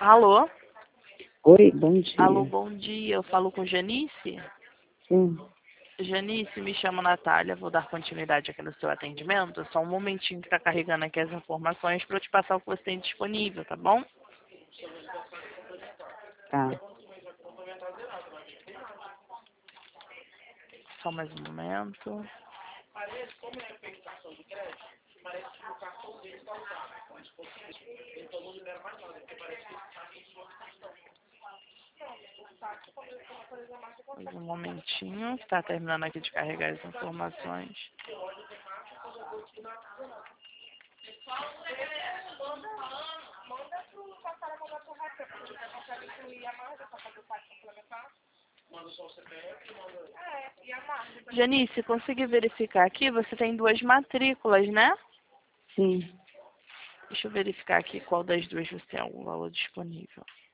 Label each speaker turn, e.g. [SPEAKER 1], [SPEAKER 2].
[SPEAKER 1] Alô?
[SPEAKER 2] Oi, bom
[SPEAKER 1] Alô,
[SPEAKER 2] dia.
[SPEAKER 1] bom dia. Eu falo com Janice?
[SPEAKER 2] Sim,
[SPEAKER 1] Janice, me chamo Natália. Vou dar continuidade aqui no seu atendimento. Só um momentinho que está carregando aqui as informações para eu te passar o que você tem disponível, tá bom?
[SPEAKER 2] tá.
[SPEAKER 1] Só mais um momento. Mais um momentinho, que está terminando aqui de carregar as informações. Janice, consegui verificar aqui, você tem 2 matrículas, né?
[SPEAKER 2] Sim,
[SPEAKER 1] Deixa eu verificar aqui qual das duas você tem algum valor disponível.